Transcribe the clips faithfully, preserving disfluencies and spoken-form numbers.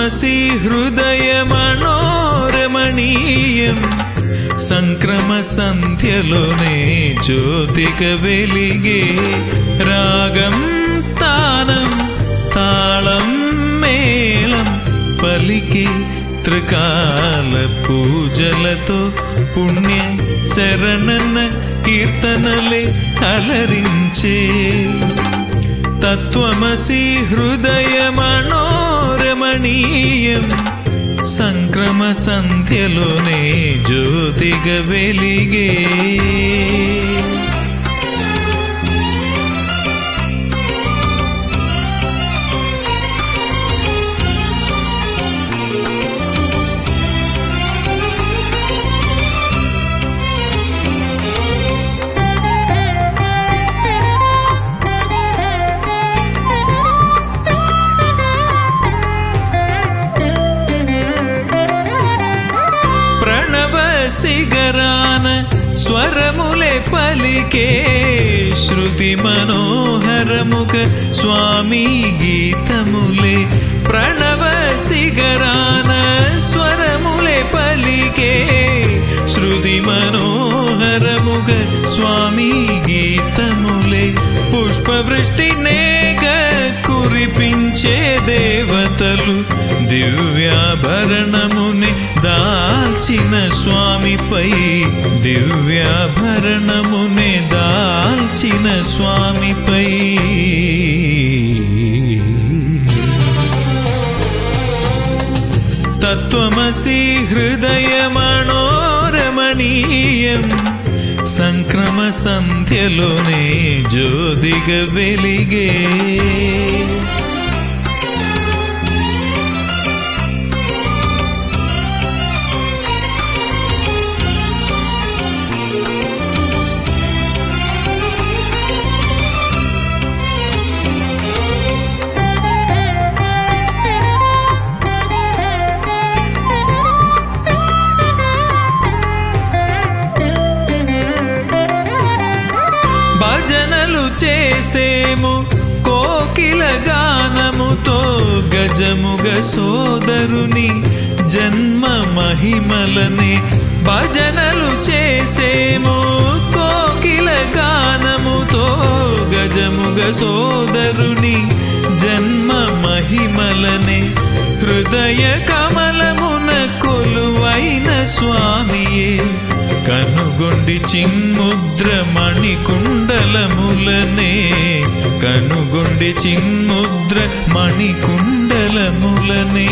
తత్వమసి హృదయ మనోరమణీయం సంక్రమ సంధ్యలోనే జ్యోతిక వెలిగే రాగం తానం తాళం మేళం పలికి త్రికాల పూజలతో పుణ్య శరణన కీర్తనలే అలరించే తత్వమసి హృదయ మనోరమణీయం సంక్రమ సంధ్యలోనే జ్యోతిగా వెలిగే సిగరాన స్వరములే పలికే శృతి మనోహరముగ స్వామి గీతములే ప్రణవ సిగరాన స్వరములే పలికే శృతి మనోహరముగ స్వామి గీతములే పుష్పవృష్టి నేగ కురిపించే దేవతలు దివ్యాభరణముని దాల్చిన స్వామిపై దివ్యాభరణముని దాల్చిన స్వామిపై తత్వమసి హృదయ మనోరమణీయం సంక్రమ సంధ్యలోనే జ్యోతిగా వెలిగే భజనలు చేసేము కోకిల గానముతో గజముగ సోదరుని జన్మ మహిమలనే భజనలు చేసేము కోకిల గానముతో గజముగ సోదరుని జన్మ మహిమలనే హృదయ కమలమున కొలువైన స్వామియే కనుగొండి చిన్ముద్ర మణికుండలములనే కనుగొండి చిన్ముద్ర మణికుండలములనే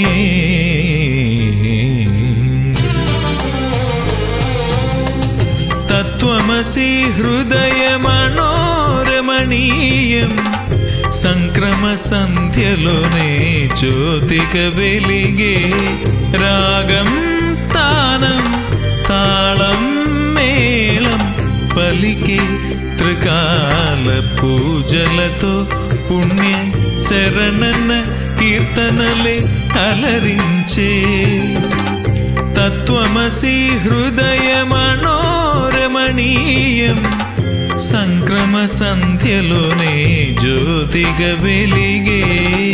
తత్వమసి హృదయ మనోరమణీయం సంక్రమ సంధ్యలోనే జ్యోతిగా వెలిగే రాగం తానం తాళం మేళం పలికి త్రికాల పూజలతో పుణ్య శరణన కీర్తనలే అలరించే తత్వమసి హృదయ మనోరమణీయం సంక్రమ సంధ్యలోనే జ్యోతిగా వెలిగే